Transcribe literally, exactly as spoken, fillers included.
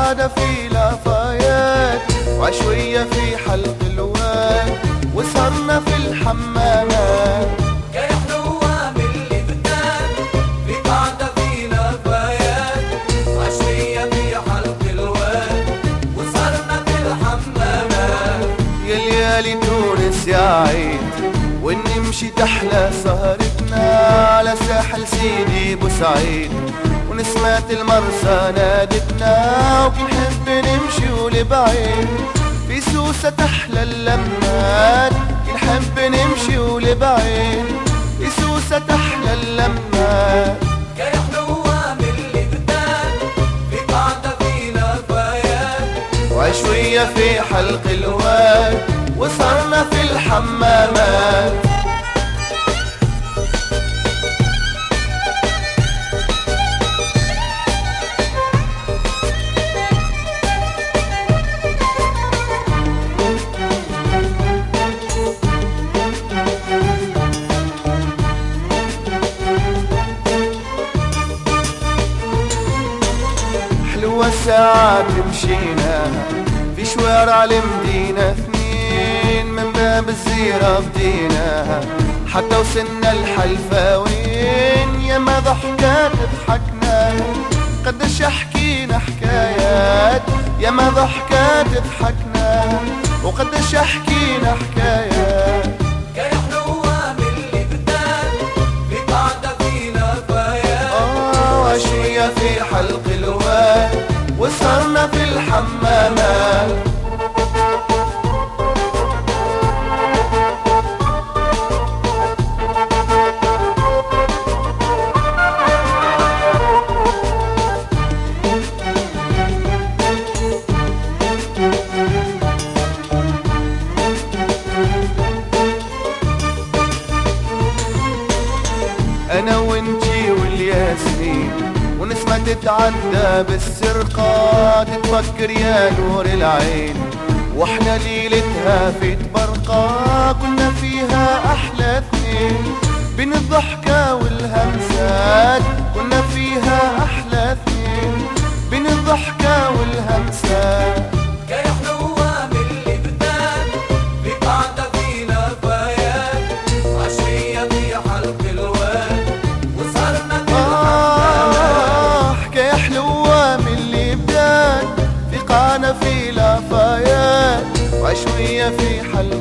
قعدة في لافايات وعشوية في حلق الواد وسهرنا في الحمامات. يا حلوة من لبنان في قعدة في لافايات وعشوية في حلق الواد وسهرنا في الحمامات. يا ليالي تونس يا عيد ونمشي تحلى سهرتنا على ساحل سيدي بوسعيد ونسمة المرسى نادتنا وكنحب نمشي ولبعيد في سوسة تحلى اللمات كنحب نمشي ولبعيد في سوسة تحلى اللمات. يا حلوة من لبنان في قعدة في لافايات وعشوية في حلق الواد وصرنا في الحمامات. حلوة ساعات مشينا في شوارع المدينة اثنين من باب الزيرة بدينا حتى وصلنا الحلفاوين. يا ما ضحكات ضحكنا قديش حكينا حكايات يا ما ضحكات ضحكنا وقديش حكينا حكايات. يا حلوة من لبنان في قعدة في لافايات آه وعشوية في حلق الواد وسهرنا في الحمامات. أنا وانتي والياسمين ونسمة تتعدى بالسرقة تتفكر يا نور العين واحنا ليلتها في تبرقة كنا فيها أحلى اثنين بين الضحكة والهمسات كنا فيها أحلى اثنين بين الضحكة والهمسات. يا حلوة من لبنان في قعدة في لافايات وعشوية في حلق الواد وسهرنا في آه حكاية حلوة من لبنان في قعدة في لافايات وعشوية في حلق